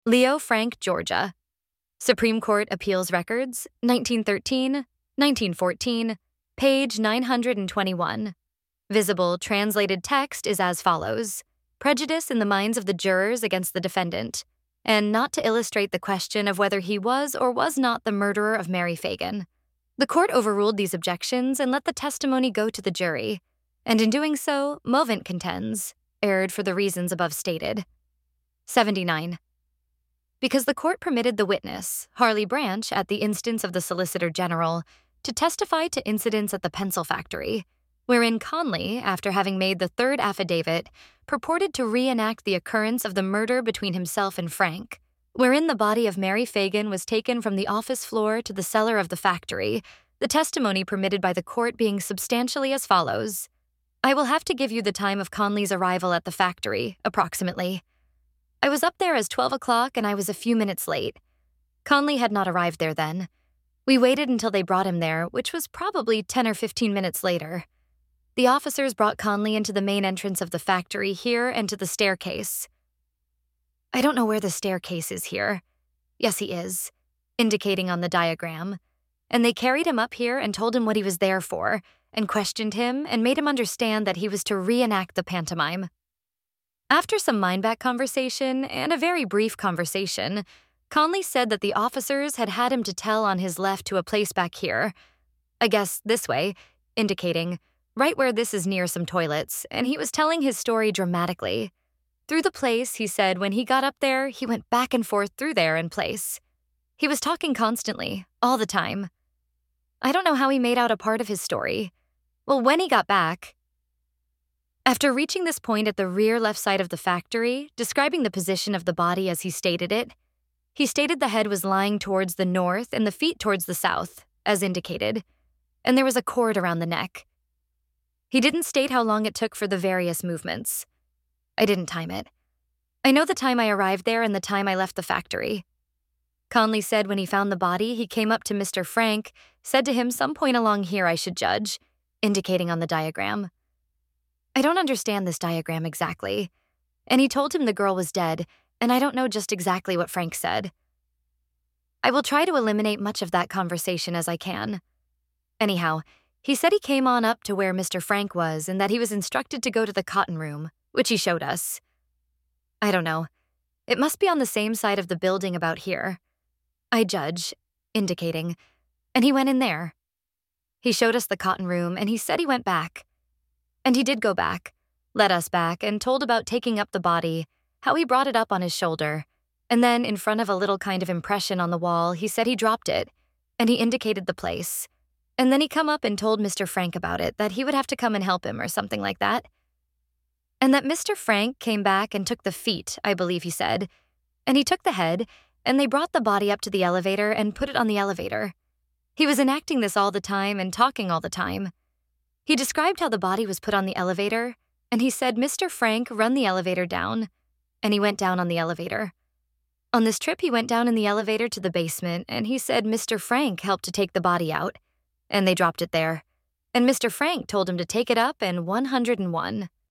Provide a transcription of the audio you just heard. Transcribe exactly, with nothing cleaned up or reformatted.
Leo Frank, Georgia. Supreme Court Appeals Records, nineteen thirteen, nineteen fourteen, page nine hundred twenty-one. Visible translated text is as follows: prejudice in the minds of the jurors against the defendant, and not to illustrate the question of whether he was or was not the murderer of Mary Fagan. The court overruled these objections and let the testimony go to the jury, and in doing so, Movent contends, erred for the reasons above stated. seventy-nine. Because the court permitted the witness, Harley Branch, at the instance of the Solicitor General, to testify to incidents at the pencil factory, wherein Conley, after having made the third affidavit, purported to reenact the occurrence of the murder between himself and Frank, wherein the body of Mary Fagan was taken from the office floor to the cellar of the factory, the testimony permitted by the court being substantially as follows. I will have to give you the time of Conley's arrival at the factory, approximately. I was up there as twelve o'clock and I was a few minutes late. Conley had not arrived there then. We waited until they brought him there, which was probably ten or fifteen minutes later. The officers brought Conley into the main entrance of the factory here and to the staircase. I don't know where the staircase is here. Yes, he is, indicating on the diagram. And they carried him up here and told him what he was there for, and questioned him and made him understand that he was to reenact the pantomime. After some mind-back conversation, and a very brief conversation, Conley said that the officers had had him to tell on his left to a place back here. I guess this way, indicating, right where this is near some toilets, and he was telling his story dramatically. Through the place, he said when he got up there, he went back and forth through there in place. He was talking constantly, all the time. I don't know how he made out a part of his story. Well, when he got back... After reaching this point at the rear left side of the factory, describing the position of the body as he stated it, he stated the head was lying towards the north and the feet towards the south, as indicated, and there was a cord around the neck. He didn't state how long it took for the various movements. I didn't time it. I know the time I arrived there and the time I left the factory. Conley said when he found the body, he came up to Mister Frank, said to him some point along here I should judge, indicating on the diagram. I don't understand this diagram exactly. And he told him the girl was dead, and I don't know just exactly what Frank said. I will try to eliminate much of that conversation as I can. Anyhow, he said he came on up to where Mister Frank was and that he was instructed to go to the cotton room, which he showed us. I don't know. It must be on the same side of the building about here. I judge, indicating, and he went in there. He showed us the cotton room, and he said he went back. And he did go back, led us back, and told about taking up the body, how he brought it up on his shoulder, and then in front of a little kind of impression on the wall, he said he dropped it, and he indicated the place. And then he come up and told Mister Frank about it, that he would have to come and help him or something like that. And that Mister Frank came back and took the feet, I believe he said, and he took the head, and they brought the body up to the elevator and put it on the elevator. He was enacting this all the time and talking all the time. He described how the body was put on the elevator, and he said Mister Frank run the elevator down, and he went down on the elevator. On this trip, he went down in the elevator to the basement, and he said Mister Frank helped to take the body out, and they dropped it there. And Mister Frank told him to take it up and one hundred and one.